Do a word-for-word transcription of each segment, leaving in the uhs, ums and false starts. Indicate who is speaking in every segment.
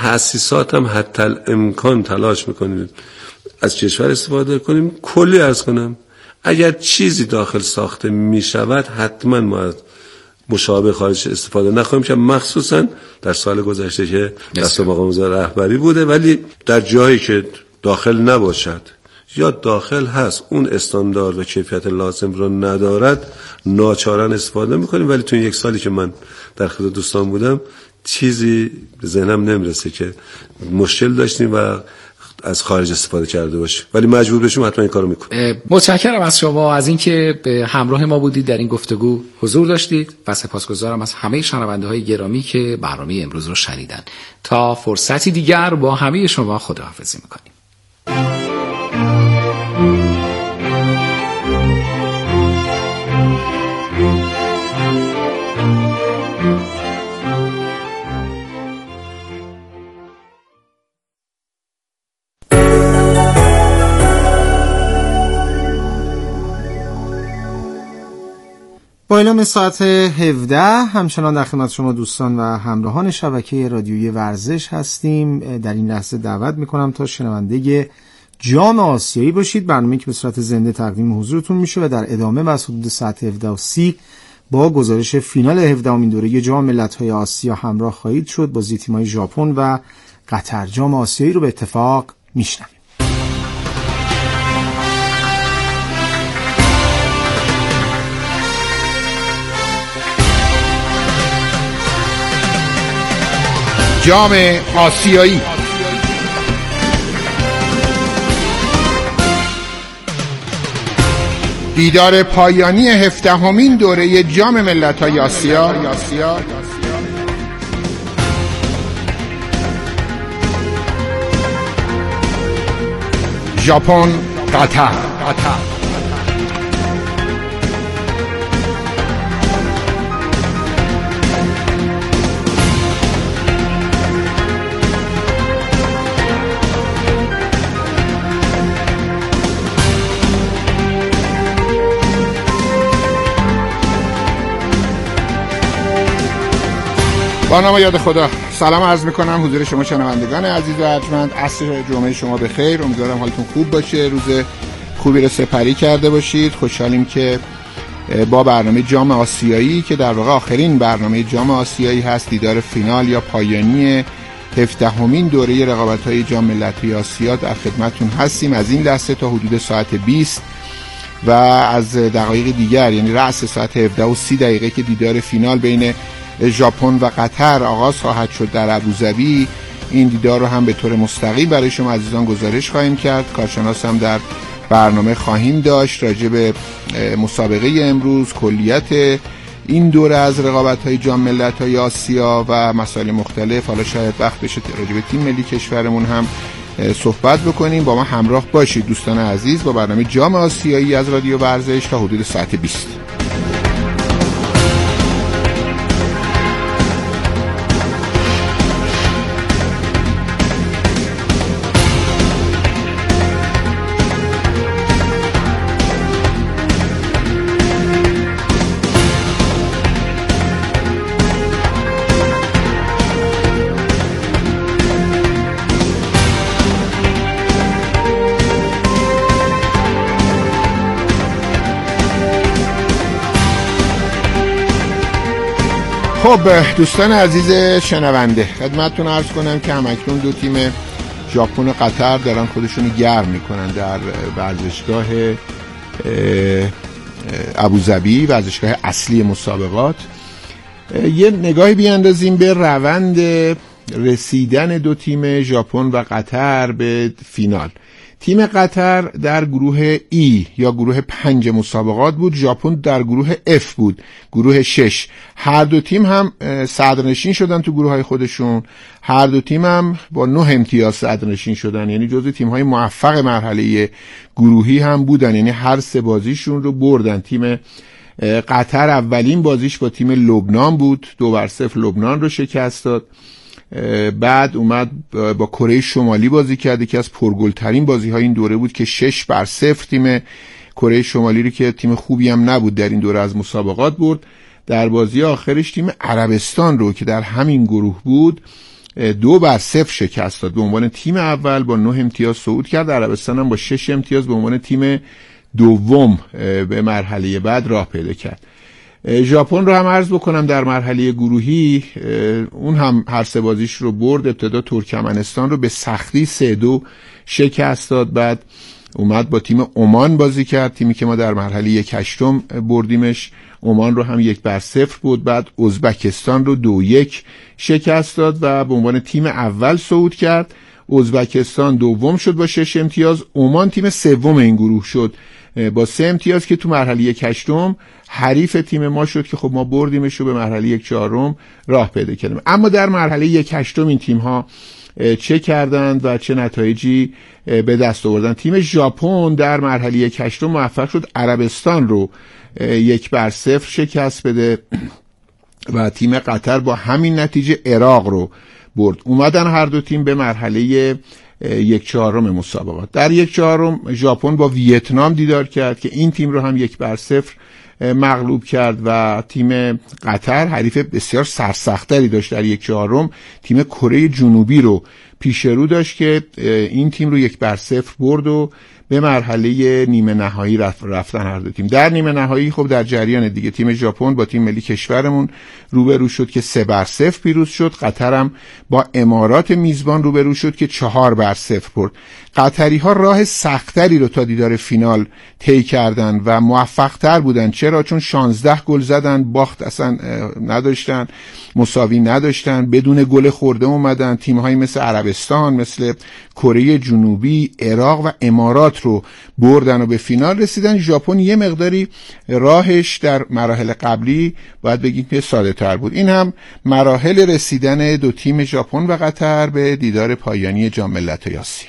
Speaker 1: تأسیسات هم حتی الامکان تلاش میکنیم از کشور استفاده کنیم. کلی عرض کنم اگر چیزی داخل ساخته میشود حتما ما از مشابه خارج استفاده نخواهیم که مخصوصا در سال گذشته که دست مقام وزارت رهبری بوده، ولی در جایی که داخل نباشد یا داخل هست اون استاندارد و کیفیت لازم رو ندارد ناچارن استفاده میکنیم. ولی تو یک سالی که من در خدمت دوستان بودم چیزی به ذهنم نمیرسه که مشکل داشتیم و از خارج استفاده کرده باشیم، ولی مجبور بشیم حتما این کارو میکنیم.
Speaker 2: متشکرم از شما از اینکه به همراه ما بودید، در این گفتگو حضور داشتید و سپاسگزارم از همه شنونده های گرامی که برنامه امروز رو شنیدن. تا فرصتی دیگر با همه شما خداحافظی میکنیم.
Speaker 3: با اعلام ساعت هفده همچنان در خدمت شما دوستان و همراهان شبکه رادیویی ورزش هستیم. در این لحظه دعوت میکنم تا شنونده جام آسیایی باشید، برنامه‌ای که به صورت زنده تقدیم حضورتون میشه و در ادامه و از حدود ساعت هفده و سی با گزارش فینال هفدهمین دوره جام ملت‌های آسیا همراه خواهید شد. بازی تیم‌های ژاپن و قطر جام آسیایی رو به اتفاق میشنویم.
Speaker 4: جام آسیایی دیدار پایانی هفدهمین دوره جام ملت‌های آسیا ژاپن قطر. با نام یاد خدا سلام عرض میکنم حضور شما شنوندگان عزیز و ارجمند. عصر جمعه شما بخیر، امیدوارم حالتون خوب باشه، روز خوبی رو سپری کرده باشید. خوشحالیم که با برنامه جام آسیایی که در واقع آخرین برنامه جام آسیایی هست، دیدار فینال یا پایانی هفدهمین دوره رقابت‌های جام ملت‌های آسیا در خدمتتون هستیم. از این لحظه تا حدود ساعت بیست و از دقایق دیگر یعنی رأس ساعت هفده و سی دقیقه که دیدار فینال بین ژاپن و قطر آغاز خواهد شد در ابوظبی، این دیدار رو هم به طور مستقیم برای شما عزیزان گزارش خواهیم کرد. کارشناس هم در برنامه خواهیم داشت راجع به مسابقه امروز، کلیت این دوره از رقابت‌های جام ملت‌های آسیا و مسائل مختلف. حالا شاید وقت بشه راجع به تیم ملی کشورمون هم صحبت بکنیم. با ما همراه باشید دوستان عزیز با برنامه جام آسیایی از رادیو ورزش تا حدود ساعت بیست. خب دوستان عزیز شنونده، خدمتتون عرض کنم که همکنون دو تیم ژاپن و قطر دارن خودشونو گرم میکنن در ورزشگاه ابوظبی، ورزشگاه اصلی مسابقات. یه نگاهی بیاندازیم به روند رسیدن دو تیم ژاپن و قطر به فینال. تیم قطر در گروه ای یا گروه پنج مسابقات بود، ژاپن در گروه اف بود، گروه شش. هر دو تیم هم صدرنشین شدن تو گروه های خودشون، هر دو تیم هم با نه امتیاز صدرنشین شدن، یعنی جزو تیم های موفق مرحله گروهی هم بودن، یعنی هر سه بازیشون رو بردن. تیم قطر اولین بازیش با تیم لبنان بود، دو بر صفر لبنان رو شکست داد. بعد اومد با کره شمالی بازی کرد که از پرگلترین بازی های این دوره بود که شش بر صفر تیم کره شمالی رو که تیم خوبی هم نبود در این دوره از مسابقات برد. در بازی آخرش تیم عربستان رو که در همین گروه بود دو بر صفر شکست داد. به عنوان تیم اول با نه امتیاز صعود کرد. عربستان هم با شش امتیاز به عنوان تیم دوم به مرحله بعد راه پیدا کرد. ژاپن رو هم عرض بکنم در مرحله گروهی اون هم هر سه بازیش رو برد. ابتدا ترکمنستان رو به سختی سه دو شکست داد، بعد اومد با تیم عمان بازی کرد، تیمی که ما در مرحله یک هشتم بردیمش. عمان رو هم یک بر صفر بود. بعد ازبکستان رو دو یک شکست داد و به عنوان تیم اول صعود کرد. ازبکستان دوم شد با شش امتیاز. عمان تیم سوم این گروه شد با سه امتیاز که تو مرحله یک هشتم حریف تیم ما شد که خب ما بردیمش رو به مرحله یک چهارم راه پیدا کردیم. اما در مرحله یک هشتم این تیم ها چه کردند و چه نتایجی به دست آوردن؟ تیم ژاپن در مرحله یک هشتم موفق شد عربستان رو یک بر صفر شکست بده و تیم قطر با همین نتیجه عراق رو برد. اومدن هر دو تیم به مرحله یک چهارم مسابقات. در یک چهارم ژاپن با ویتنام دیدار کرد که این تیم رو هم یک بر صفر مغلوب کرد و تیم قطر حریف بسیار سرسختری داشت. در یک چهارم تیم کره جنوبی رو پیش رو داشت که این تیم رو یک بر صفر برد و به مرحله نیمه نهایی رفتن هر دو تیم. در نیمه نهایی خب در جریان دیگه تیم ژاپن با تیم ملی کشورمون روبرو شد که سه بر صفر پیروز شد. قطر هم با امارات میزبان روبرو شد که چهار بر صفر برد. قطری ها راه سختری رو تا دیدار فینال طی کردن و موفق تر بودن. چرا؟ چون شانزده گل زدن، باخت اصلا نداشتن، مساوی نداشتن، بدون گل خورده اومدن. تیم‌هایی مثل عربستان، مثل کره جنوبی، عراق و امارات رو بردن و به فینال رسیدن. ژاپن یه مقداری راهش در مراحل قبلی باید بگیم که ساده تر بود. این هم مراحل رسیدن دو تیم ژاپن و قطر به دیدار پایانی جام ملت‌های آسیا.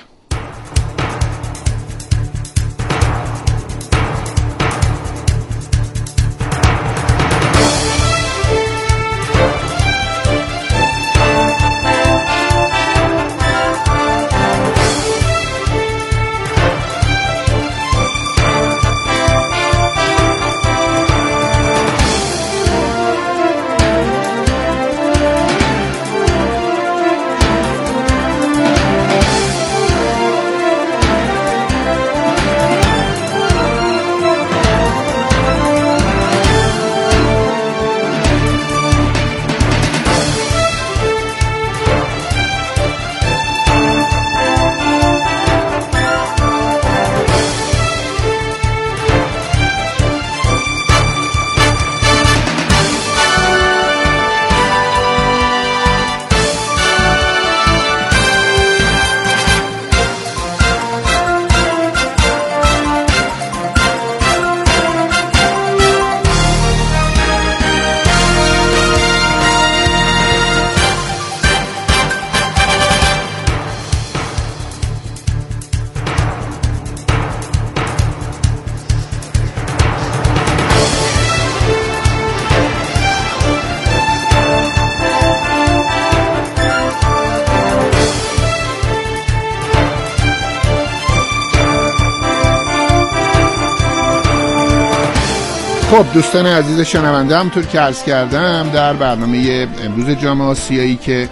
Speaker 4: خب دوستان عزیز شنونده، همونطور که عرض کردم در برنامه امروز جام آسیایی که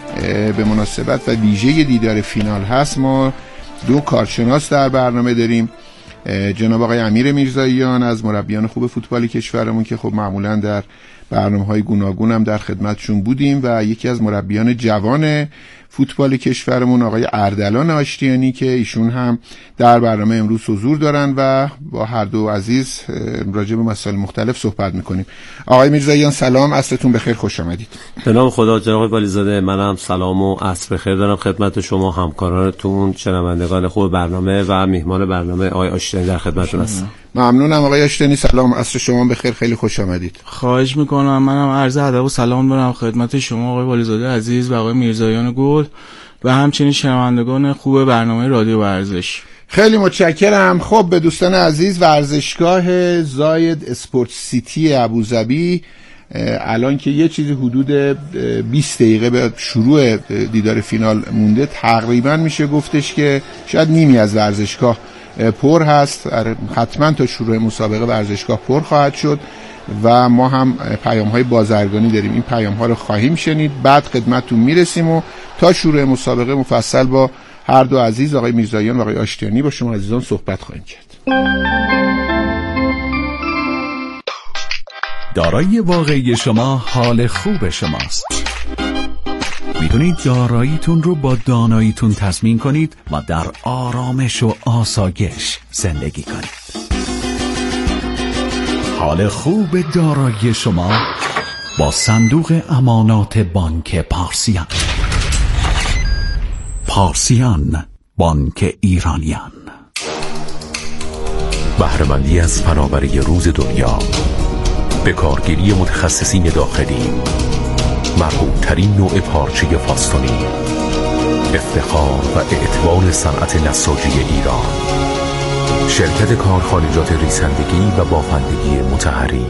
Speaker 4: به مناسبت و ویژه دیدار فینال هست ما دو کارشناس در برنامه داریم. جناب آقای امیر میرزاییان از مربیان خوب فوتبال کشورمون که خب معمولا در برنامه‌های گوناگون هم در خدمتشون بودیم و یکی از مربیان جوان فوتبال کشورمون آقای اردلان آشتیانی که ایشون هم در برنامه امروز حضور دارن و با هر دو عزیز راجع به مسائل مختلف صحبت میکنیم. آقای میرزاییان سلام، عصرتون بخیر، خوش آمدید.
Speaker 1: به نام خدا. جناب آقای والیزاده، منم سلام و عصر بخیر دارم خدمت شما، همکارانتون، شنوندگان خوب برنامه و میهمان برنامه آقای آشتیانی در خدمتتون هستم.
Speaker 4: ممنونم آقای آشتیانی، سلام، عصر شما بخیر، خیلی خوش آمدید.
Speaker 5: خواهش میکنم. منم عرض ادب و سلام دارم خدمت شما آقای والیزاده عزیز و آقای میرزاییان گل و همچنین شنوندگان خوب برنامه رادیو ورزش.
Speaker 4: خیلی متشکرم. خب به دوستان عزیز، ورزشگاه زاید اسپورت سیتی ابوظبی الان که یه چیزی حدود بیست دقیقه به شروع دیدار فینال مونده، تقریبا میشه گفتش که شاید نیمی از ورزشگاه پر هست. حتما تا شروع مسابقه ورزشگاه پر خواهد شد و ما هم پیام های بازرگانی داریم. این پیام ها رو خواهیم شنید، بعد خدمتتون میرسیم و تا شروع مسابقه مفصل با هر دو عزیز، آقای میرزاییان و آقای آشتیانی، با شما عزیزان صحبت خواهیم کرد.
Speaker 6: دارایی واقعی شما حال خوب شماست. میتونید داراییتون رو با داناییتون تضمین کنید و در آرامش و آسایش زندگی کنید. حال خوب دارایی شما با صندوق امانات بانک پارسیان. پارسیان، بانک ایرانیان.
Speaker 7: بهره‌مندی از فناوری روز دنیا به کارگیری متخصصین داخلی، مربوط ترین نوع پارچه فاستونی، افتخار و اعتبار صنعت نساجی ایران. شرکت کارخانجات ریسندگی و بافندگی مطهری.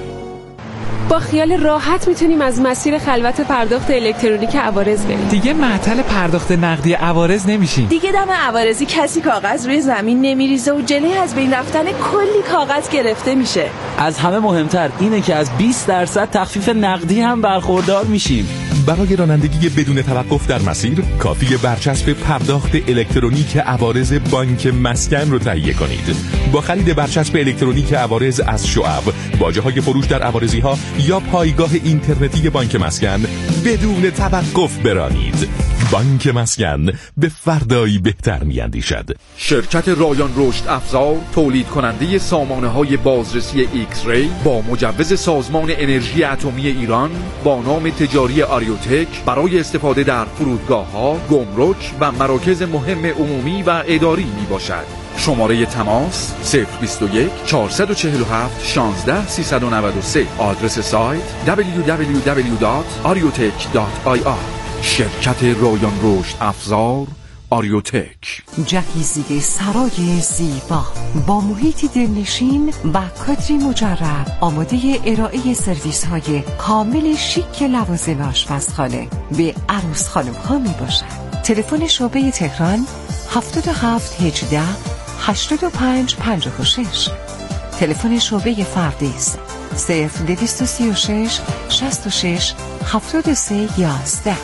Speaker 8: با خیال راحت میتونیم از مسیر خلوت پرداخت الکترونیک عوارض بریم.
Speaker 9: دیگه معطل پرداخت نقدی عوارض نمیشیم.
Speaker 10: دیگه دم عوارضی کسی کاغذ روی زمین نمیریزه و جلوی از بین رفتن کلی کاغذ گرفته میشه.
Speaker 9: از همه مهمتر اینه که از بیست درصد تخفیف نقدی هم برخوردار میشیم.
Speaker 11: برای رانندگی بدون توقف در مسیر کافیه برچسب پرداخت الکترونیک عوارض بانک مسکن رو تهیه کنید. با خرید برچسب الکترونیک عوارض از شعب، باجه‌های فروش در عوارضی‌ها یا پایگاه اینترنتی بانک مسکن بدون توقف برانید. بانک مسکن به فردایی بهتر می‌اندیشد.
Speaker 12: شرکت رایان رشد افزار تولید کننده سامانه‌های بازرسی ایکس ری با مجوز سازمان انرژی اتمی ایران با نام تجاری آریوتک برای استفاده در فرودگاه‌ها، گمرک و مراکز مهم عمومی و اداری میباشد. شماره تماس صفر بیست و یک چهارصد و چهل و هفت شانزده سیصد و نود و سه. آدرس سایت دبلیو دبلیو دبلیو دات آریوتک دات آی آر. شرکت رایان رشد افزار آریوتک.
Speaker 13: جهیزیه سرای زیبا با محیطی دلنشین و کادری مجرب آماده ارائه سرویس های کامل شیک لوازم آشپزخانه به عروس خانم ها می باشد. تلفن شعبه تهران هفتاد و هفت هجده هشتاد و پنج پنجاه و شش. تلفن شعبه فردیس صفر دویست و سی و شش شصت و شش هفتاد و سه یازده.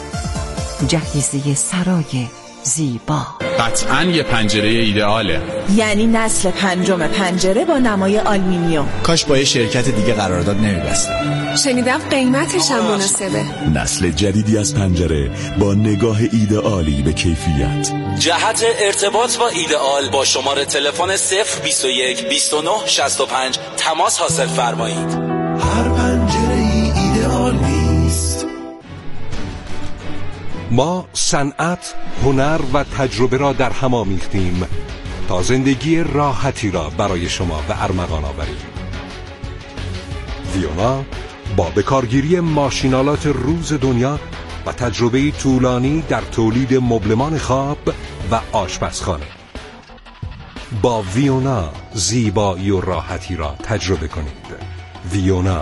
Speaker 13: جهیزیه سرای زیبا.
Speaker 14: قطعاً یه پنجره ایدئاله.
Speaker 10: یعنی نسل پنجم پنجره با نمای آلومینیوم.
Speaker 15: کاش با یه شرکت دیگه قرارداد نمی‌بستم.
Speaker 8: شنیدم قیمتش هم مناسبه.
Speaker 6: نسل جدیدی از پنجره با نگاه ایدئالی به کیفیت.
Speaker 16: جهت ارتباط با ایدئال با شماره تلفن صفر بیست و یک بیست و نه شصت و پنج تماس حاصل فرمایید.
Speaker 17: هر پنجره ای ایدئال نیست.
Speaker 18: ما صنعت، هنر و تجربه را در هم آمیختیم تا زندگی راحتی را برای شما به ارمغان آوریم. ویونا با بکارگیری ماشینالات روز دنیا و تجربه طولانی در تولید مبلمان خواب و آشپزخانه. با ویونا زیبایی و راحتی را تجربه کنید. ویونا.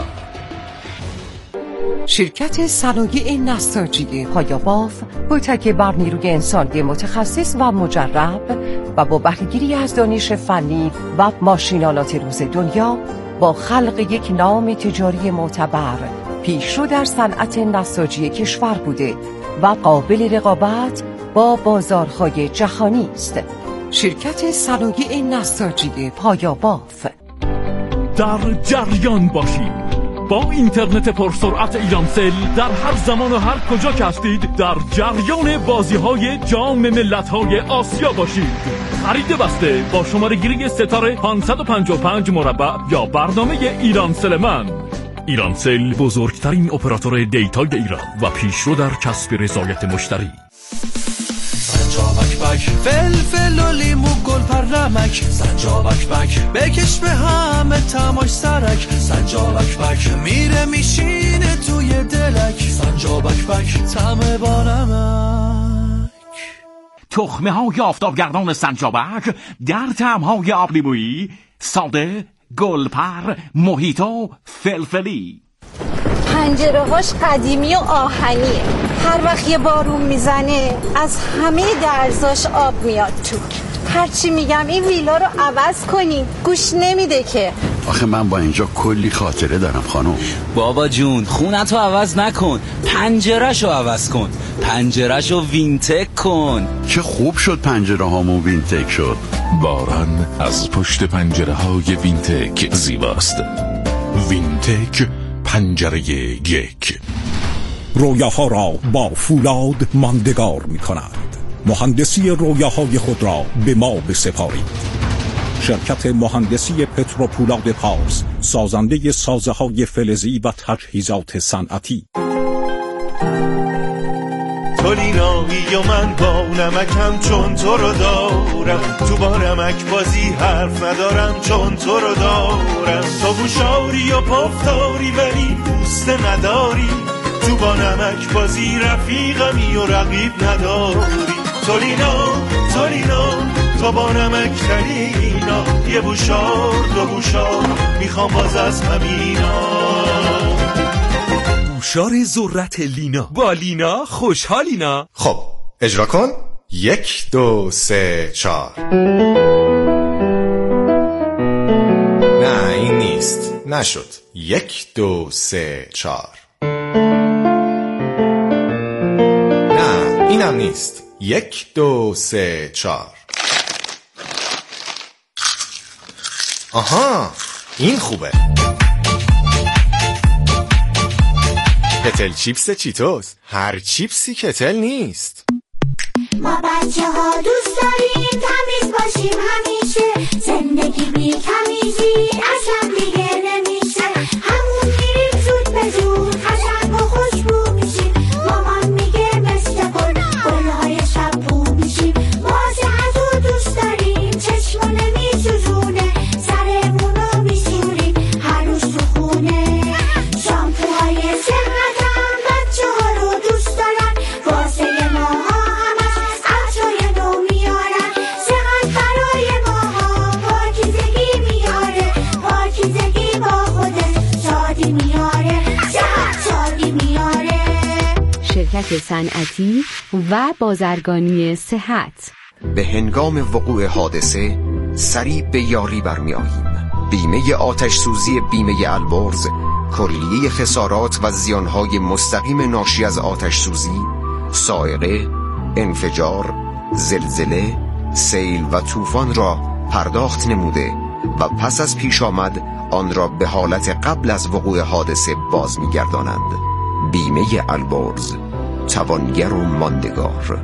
Speaker 13: شرکت صنایع نساجی پایاباف با تکیه بر نیروی انسانی متخصص و مجرب و با بهره‌گیری از دانش فنی و ماشینالات روز دنیا با خلق یک نام تجاری معتبر پیشرو در صنعت نساجی کشور بوده و قابل رقابت با بازارهای جهانی است. شرکت صنایع نساجی پایاباف.
Speaker 19: در جریان باشید با اینترنت پرسرعت ایرانسل در هر زمان و هر کجا که هستید در جریان بازی‌های جام ملت‌های آسیا باشید. خرید بسته با شماره گیری ستاره پانصد و پنجاه و پنج مربع یا برنامه ایرانسل من. ایرانسل بزرگترین اپراتور دیتای ایران و پیشرو در کسب رضایت مشتری.
Speaker 17: سنجابک بک فلفل و لیمو گل پرمک، سنجابک بک بکش به همه تماش سرک، سنجابک بک میره میشینه توی دلک، سنجابک بک تمه با نمک.
Speaker 20: تخمه های آفتابگردان سنجابک در طعم های آب لیمویی، ساده، گلپر، موهیتو، فلفلی.
Speaker 21: پنجره هاش قدیمی و آهنیه. هر وقت یه بارون میزنه از همه درزاش آب میاد تو. هرچی میگم این ویلا رو عوض کنین گوش نمیده که.
Speaker 2: آخه من با اینجا کلی خاطره دارم خانم.
Speaker 9: بابا جون خونتو عوض نکن، پنجره‌شو عوض کن، پنجره‌شو وینتک کن.
Speaker 2: چه خوب شد پنجره هامون وینتک شد.
Speaker 11: باران از پشت پنجره های وینتک زیباست. وینتک پنجره یک.
Speaker 22: رویاها را با فولاد ماندگار می کند. مهندسی رویاهای خود را به ما بسپارید. شرکت مهندسی پتروپولاد پارس، سازنده سازه های فلزی و تجهیزات صنعتی.
Speaker 23: تو لینایی و من با نمکم چون تو رو دارم، تو با نمک بازی حرف ندارم چون تو رو دارم. تو بوشاری و پفتاری ولی دوست نداری، تو با نمک بازی رفیقمی و رقیب نداری. تو لینا تو لینا تو با نمک تلینا، یه بوشار دو بوشار میخوام باز از همینا.
Speaker 24: بوشار ذرت لینا، با لینا خوشحالینا.
Speaker 25: خب اجرا کن. یک دو سه چار. نه این نیست، نشد. یک دو سه چار. نه اینم نیست. یک دو سه چار. آها این خوبه. کتل چیپس چیتوس. هر چیپسی کتل نیست.
Speaker 26: ما بچه ها دوست داریم تمیز باشیم همیشه، زندگی بی تمیزی اصلا دیگه نمیشه. همون میریم زود به زود قشنگ و خوشبو میشیم. مامان میگه مثل گل گلهای شب بو میشیم. واسه از او دوست داریم چشمونه میسوزونه، سرمونو میسوریم هر روز تو خونه. شامپوهای صحت هم بچه ها رو دوست دارن، واسه ماها همش عطرای نو میارن. صحت برای ماها پاکیزگی میاره، پاکیزگی با خودش شادی میاره، صحت شادی میاره.
Speaker 27: شرکت صنعتی و بازرگانی صحت.
Speaker 28: به هنگام وقوع حادثه سریع به یاری برمی آییم. بیمه آتش سوزی بیمه البرز کلیه خسارات و زیانهای مستقیم ناشی از آتش سوزی، سائقه، انفجار، زلزله، سیل و طوفان را پرداخت نموده و پس از پیش آمد آن را به حالت قبل از وقوع حادثه باز می گردانند. بیمه البرز، توانگر و ماندگار.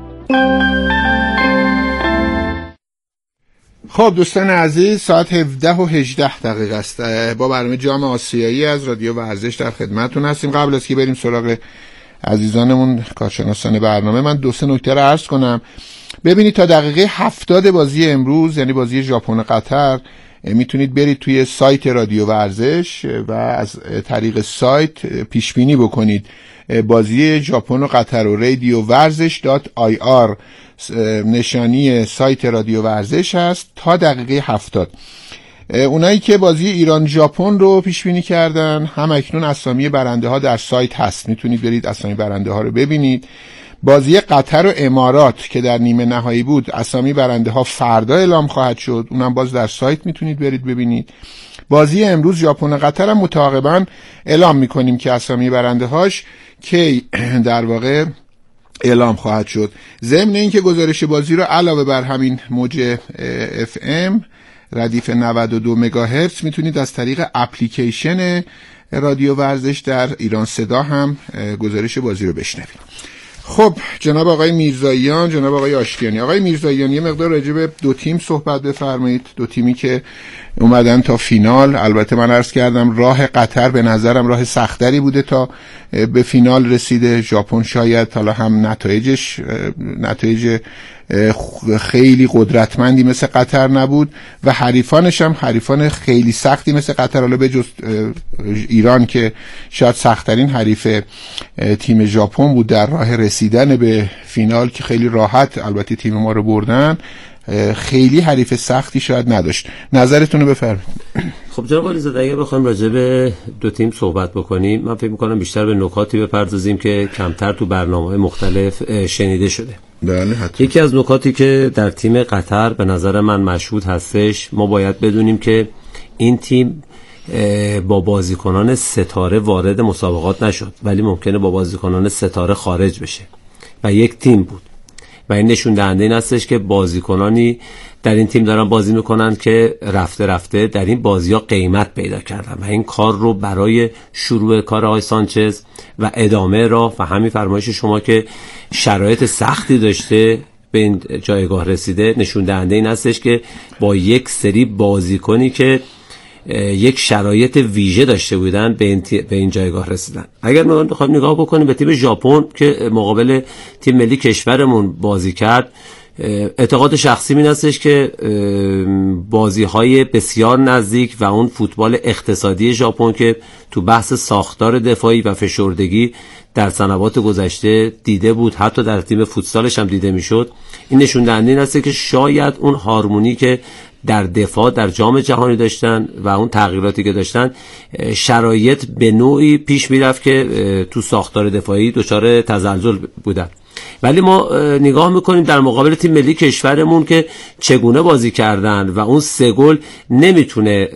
Speaker 4: خب دوستان عزیز، ساعت هفده و هجده دقیقه است. با برنامه جام آسیایی از رادیو ورزش در خدمتتون هستیم. قبل از که بریم سراغ عزیزانمون کارشناسان برنامه، من دو سه نکته رو عرض کنم. ببینید تا دقیقه هفتاد بازی امروز، یعنی بازی ژاپن و قطر، میتونید برید توی سایت رادیو ورزش و از طریق سایت پیش بینی بکنید بازی ژاپن و قطر و رادیو ورزش دات آی آر نشانی سایت رادیو ورزش هست تا دقیقه هفتاد. اونایی که بازی ایران ژاپن رو پیش بینی کردن، هم اکنون اسامی برنده ها در سایت هست، میتونید برید اسامی برنده ها رو ببینید. بازی قطر و امارات که در نیمه نهایی بود، اسامی برنده ها فردا اعلام خواهد شد، اونم باز در سایت میتونید برید ببینید. بازی امروز ژاپن و قطر هم متعاقباً اعلام میکنیم که اسامی برنده هاش که در واقع اعلام خواهد شد. ضمن این که گزارش بازی رو علاوه بر همین موج اف ام ردیف نود و دو مگاهرتز میتونید از طریق اپلیکیشن رادیو ورزش در ایران صدا هم گزارش بازی رو بشنوید. خب جناب آقای میرزاییان، جناب آقای آشتیانی. آقای میرزاییان یه مقدار راجع به دو تیم صحبت بفرمایید. دو تیمی که اومدن تا فینال. البته من عرض کردم راه قطر به نظرم راه سختری بوده تا به فینال رسیده. ژاپن شاید حالا هم نتایجش نتایج خیلی قدرتمندی مثل قطر نبود و حریفانش هم حریفان خیلی سختی مثل قطر، حالا به جز ایران که شاید سخت‌ترین حریف تیم ژاپن بود در راه رسیدن به فینال که خیلی راحت البته تیم ما رو بردن، خیلی حریف سختی شاید نداشت. نظرتون رو بفرمایید.
Speaker 29: خب جناب علیزاده، اگه بخوایم راجع به دو تیم صحبت بکنیم، من فکر می‌کنم بیشتر به نکاتی بپردازیم که کمتر تو برنامه‌های مختلف شنیده شده.
Speaker 4: بله حتما.
Speaker 29: یکی از نکاتی که در تیم قطر به نظر من مشهود هستش، ما باید بدونیم که این تیم با بازیکنان ستاره وارد مسابقات نشد، ولی ممکنه با بازیکنان ستاره خارج بشه و یک تیم بود و این نشون دهنده این هستش که بازیکنانی در این تیم دارن بازی میکنن که رفته رفته در این بازی ها قیمت پیدا کردن و این کار رو برای شروع کار آقای سانچز و ادامه راه و همین فرمایش شما که شرایط سختی داشته به این جایگاه رسیده نشون دهنده این هستش که با یک سری بازیکنی که یک شرایط ویژه داشته بودن به این, تی... به این جایگاه رسیدن. اگر ما بخوایم نگاه بکنیم به تیم ژاپن که مقابل تیم ملی کشورمون بازی کرد، اعتقاد شخصی این هستش که بازی‌های بسیار نزدیک و اون فوتبال اقتصادی ژاپن که تو بحث ساختار دفاعی و فشردگی در سنوات گذشته دیده بود، حتی در تیم فوتسالش هم دیده میشد، این نشون دهنده این است که شاید اون هارمونی که در دفاع در جام جهانی داشتن و اون تغییراتی که داشتن شرایط به نوعی پیش میرفت که تو ساختار دفاعی دچار تزلزل بودن. ولی ما نگاه میکنیم در مقابل تیم ملی کشورمون که چگونه بازی کردن و اون سه گل نمیتونه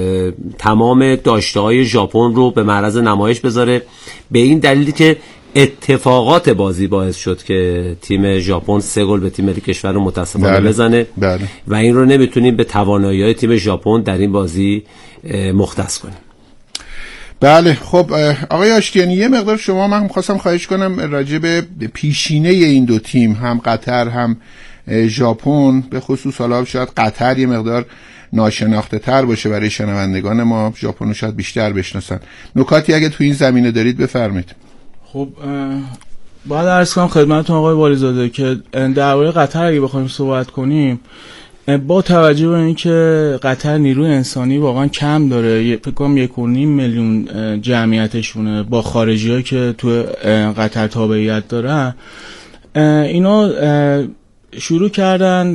Speaker 29: تمام داشته‌های ژاپن رو به معرض نمایش بذاره، به این دلیلی که اتفاقات بازی باعث شد که تیم ژاپن سه گل به تیم ملی کشور رو متاسفانه
Speaker 4: بله.
Speaker 29: بزنه
Speaker 4: بله.
Speaker 29: و این رو نمیتونیم به توانایی‌های تیم ژاپن در این بازی مختص کنیم.
Speaker 4: بله. خب آقای آشتیانی یه مقدار شما من خواستم خواهش کنم راجع به پیشینه این دو تیم، هم قطر هم ژاپن، به خصوص حالا شاید قطر یه مقدار ناشناخته تر باشه برای شنوندگان ما، ژاپن رو شاید بیشتر بشناسن، نکاتی اگه تو این زمینه دارید بفرمایید.
Speaker 1: خب باید عرض کنم خدمتتون آقای والیزاده که درباره قطر اگه بخوایم صحبت کنیم، با توجه به اینکه قطر نیروی انسانی واقعا کم داره، فکر کنم یک و نیم میلیون جمعیتشونه با خارجی‌ها که تو قطر تابعیت دارن، اینا شروع کردن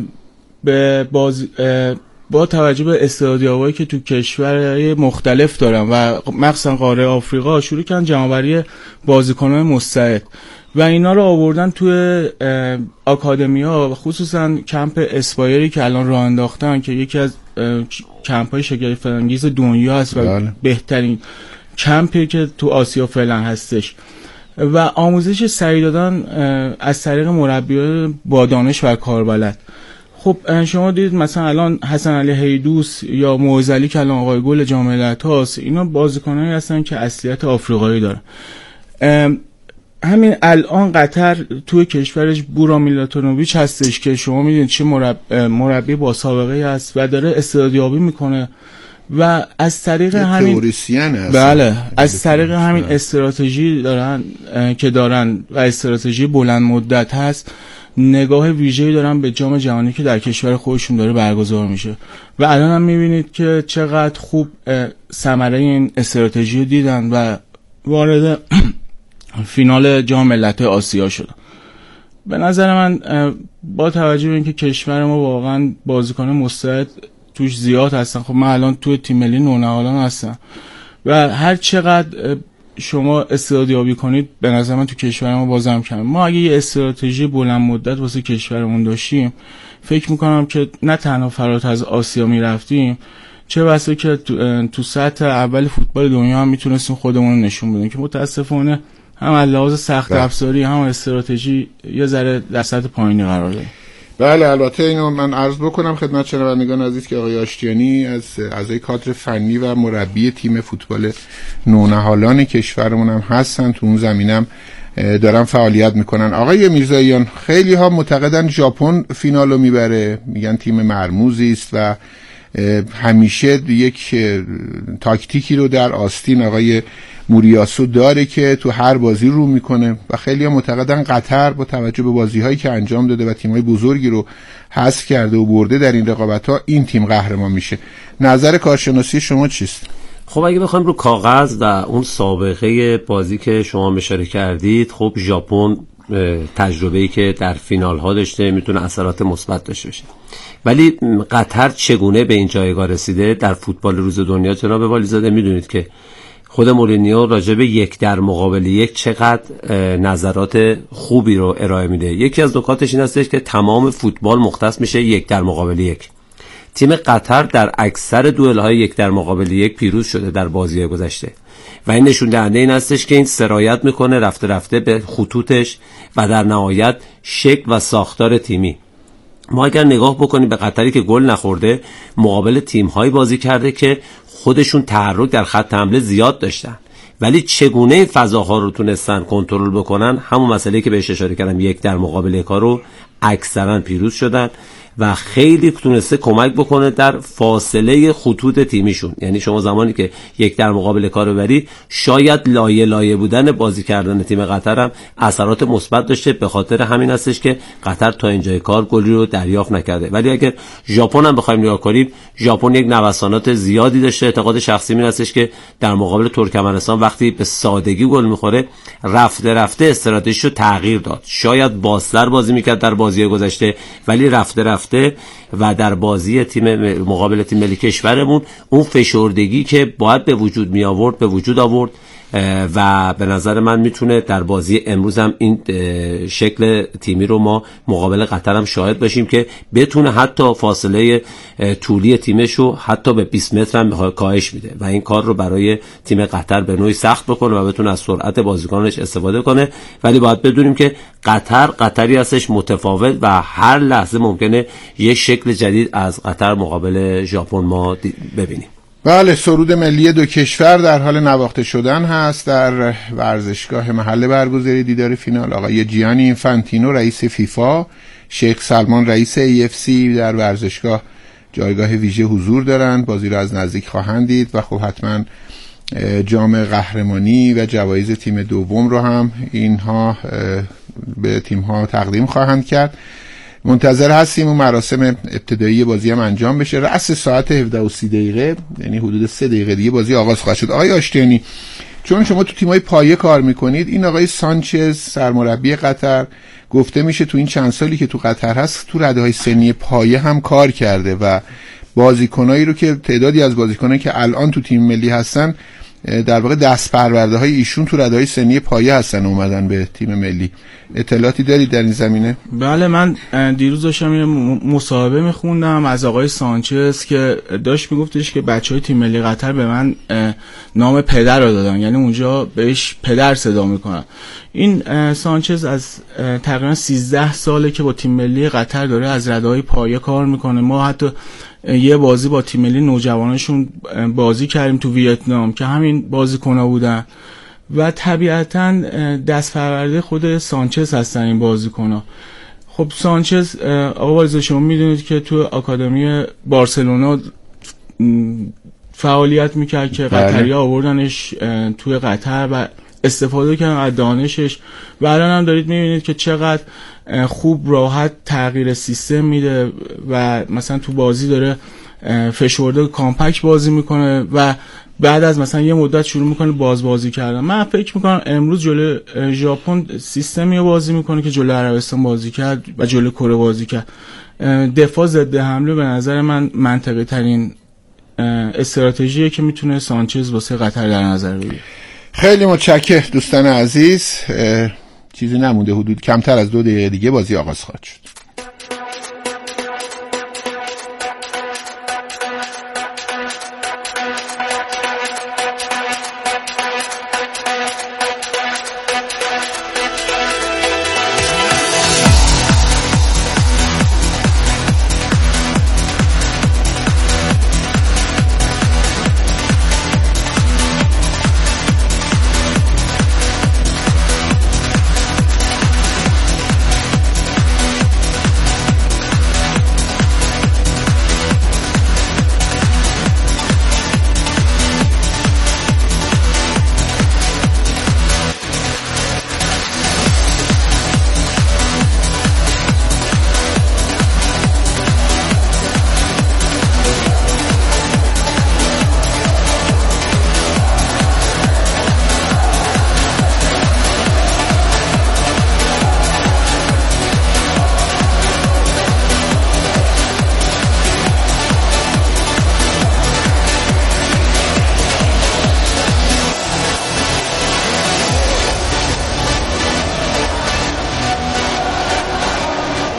Speaker 1: به باز با توجه به استعدادیابایی که تو کشورهای مختلف دارن و مخصوصا قاره آفریقا شروع کردن جمع‌آوری بازیکنان مستعد و اینا رو آوردن توی آکادمی‌ها، خصوصا کمپ اسپایری که الان راه انداختن که یکی از کمپ‌های شگفت‌انگیز دنیا است و بله. بهترین کمپی که تو آسیا فعلا هستش و آموزش سریع دادن از طریق مربیان با دانش و کاربلد. خب شما دیدید مثلا الان حسن علی هیدوس یا موزلی که الان آقای گل جام ملت‌هاست، اینا بازیکنایی هستن که اصلیت آفریقایی دارن. همین الان قطر توی کشورش بورا میلاتونوویچ هستش که شما میدونید چه مرب... مربی با سابقه است و داره استعدادیابی میکنه و از طریق همین بله از طریق همین استراتژی دارن که دارن و استراتژی بلند مدت هست، نگاه ویژه‌ای دارن به جام جهانی که در کشور خودشون داره برگزار میشه و الان هم میبینید که چقدر خوب ثمره این استراتژی رو دیدن و وارد فینال جام ملت‌های آسیا شدن. به نظر من با توجه به اینکه کشور ما واقعا بازیکن مستعد توش زیاد هستن، خب من الان توی تیم ملی نونهالان هستم و هر چقدر شما استعدادیابی کنید به نظر من تو کشور ما بازم کم. ما اگه یه استراتژی بلند مدت واسه کشورمون داشتیم، فکر میکنم که نه تنها فراتر از آسیا میرفتیم، چه بسا که تو, تو سطح اول فوتبال دنیا هم میتونستیم خودمون رو نشون بدیم که متاسفانه هم از لحاظ سخت افزاری هم استراتژی یه ذره در سطح پایینی قرار داره.
Speaker 4: بله البته اینو من عرض بکنم خدمت شنوندگان عزیز که آقای آشتیانی از اعضای کادر فنی و مربی تیم فوتبال نونهالان کشورمون هم هستن، تو اون زمینم دارن فعالیت میکنن. آقای میرزاییان، خیلی ها معتقدن ژاپن فینالو میبره، میگن تیم مرموزی است و همیشه یک تاکتیکی رو در آستین آقای موریاسو داره که تو هر بازی رو میکنه و خیلی ها معتقدن قطر با توجه به بازی‌هایی که انجام داده و تیم‌های بزرگی رو حذف کرده و برده در این رقابت‌ها، این تیم قهرمان میشه. نظر کارشناسی شما چیست؟
Speaker 29: خب اگه بخوایم رو کاغذ و اون سابقه بازی که شما اشاره کردید، خب ژاپن تجربه‌ای که در فینال ها داشته میتونه اثرات مثبت داشته باشه، ولی قطر چگونه به این جایگاه رسیده در فوتبال روز دنیا جناب والیزاده میدونید که خود مورینیو راجع به یک در مقابل یک چقدر نظرات خوبی رو ارائه میده. یکی از نکاتش این هستش که تمام فوتبال مختص میشه یک در مقابل یک. تیم قطر در اکثر دوئل‌های یک در مقابل یک پیروز شده در بازی گذشته و این نشون دهنده این هستش که این سرایت میکنه رفته رفته به خطوطش و در نهایت شکل و ساختار تیمی. ما اگر نگاه بکنیم به قطری که گل نخورده مقابل تیم‌های بازی کرده که خودشون تحرک در خط حمله زیاد داشتن، ولی چگونه فضاها رو تونستن کنترل بکنن، همون مسئله که بهش اشاره کردم یک در مقابل یک رو اکثرا پیروز شدن و خیلی تونسته کمک بکنه در فاصله خطوط تیمیشون. یعنی شما زمانی که یک در مقابل کار ببری شاید لایه لایه بودن بازی کردن تیم قطر هم اثرات مثبت داشته، به خاطر همین هستش که قطر تا اینجای کار گلی رو دریافت نکرده. ولی اگر ژاپن هم بخوایم نگاه کنیم، ژاپن یک نوسانات زیادی داشته. اعتقاد شخصی این هستش که در مقابل ترکمنستان وقتی به سادگی گل میخوره رفته رفته استراتژیشو تغییر داد. شاید بازتر بازی میکرد در بازی گذشته، ولی رفته رفته و در بازی تیم مقابل تیم ملی کشورمون اون فشردگی که باید به وجود می آورد به وجود آورد و به نظر من میتونه در بازی امروز هم این شکل تیمی رو ما مقابل قطر هم شاهد باشیم که بتونه حتی فاصله طولی تیمش رو حتی به بیست متر هم کاهش میده و این کار رو برای تیم قطر به نوعی سخت بکنه و بتونه از سرعت بازیکنانش استفاده کنه. ولی باید بدونیم که قطر قطری هستش متفاوت و هر لحظه ممکنه یک شکل جدید از قطر مقابل ژاپن ما ببینیم.
Speaker 4: بله، سرود ملی دو کشور در حال نواخته شدن هست. در ورزشگاه محل برگزاری دیدار فینال آقای جیانی اینفانتینو رئیس فیفا، شیخ سلمان رئیس ای اف سی در ورزشگاه جایگاه ویژه حضور دارند. بازی را از نزدیک خواهند دید و خب حتما جام قهرمانی و جوایز تیم دوم رو هم اینها به تیم ها تقدیم خواهند کرد. منتظر هستیم و مراسم ابتدایی بازی هم انجام بشه. رأس ساعت هفده و سی دقیقه، یعنی حدود سه دقیقه دیگه بازی آغاز خواهد شد. آقای آشتیانی، چون شما تو تیمای پایه کار میکنید، این آقای سانچز سرمربی قطر گفته میشه تو این چند سالی که تو قطر هست تو رده‌های سنی پایه هم کار کرده و بازیکنایی رو که تعدادی از بازیکنایی که الان تو تیم ملی هستن در واقع دست پرورده های ایشون تو رده‌های سنی پایه هستن اومدن به تیم ملی. اطلاعاتی دارید در این زمینه؟
Speaker 1: بله، من دیروز داشتم یه مصاحبه میخوندم از آقای سانچز که داشت میگفتش که بچهای تیم ملی قطر به من نام پدر رو دادن، یعنی اونجا بهش پدر صدا میکنن. این سانچز از تقریبا سیزده ساله که با تیم ملی قطر داره از رده‌های پایه کار میکنه. ما حتی یه بازی با تیم ملی نوجوانشون بازی کردیم تو ویتنام که همین بازیکن‌ها بودن و طبیعتاً دست پرورده خود سانچز هستن این بازیکن‌ها. خب سانچز آقا والد شما میدونید که تو آکادمی بارسلونا فعالیت میکرد که قطری‌ها آوردنش توی قطر و استفاده کردن از دانشش و الان هم دارید میبینید که چقدر خوب راحت تغییر سیستم میده و مثلا تو بازی داره فشرده کامپکت بازی میکنه و بعد از مثلا یه مدت شروع میکنه باز بازی کردن. من فکر میکنم امروز جلوی ژاپن سیستمی رو بازی میکنه که جلوی عربستان بازی کرد و جلوی کره بازی کرد. دفاع ضد حمله به نظر من منطقی ترین استراتژیه که میتونه سانچز واسه قطر در نظر بگیره.
Speaker 4: خیلی متشکرم دوستان عزیز. چیزی نمونده، حدود کمتر از دو دقیقه دیگه بازی آغاز خواهد شد.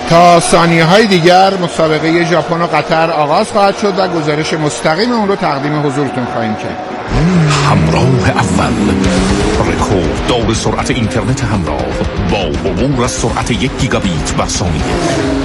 Speaker 4: تا ثانیه های دیگر مسابقه ژاپن و قطر آغاز خواهد شد و گزارش مستقیم اون رو تقدیم حضورتون خواهیم کرد.
Speaker 11: همراه اول، رکورد دور سرعت اینترنت همراه با عبور از سرعت یک گیگابیت بر ثانیه.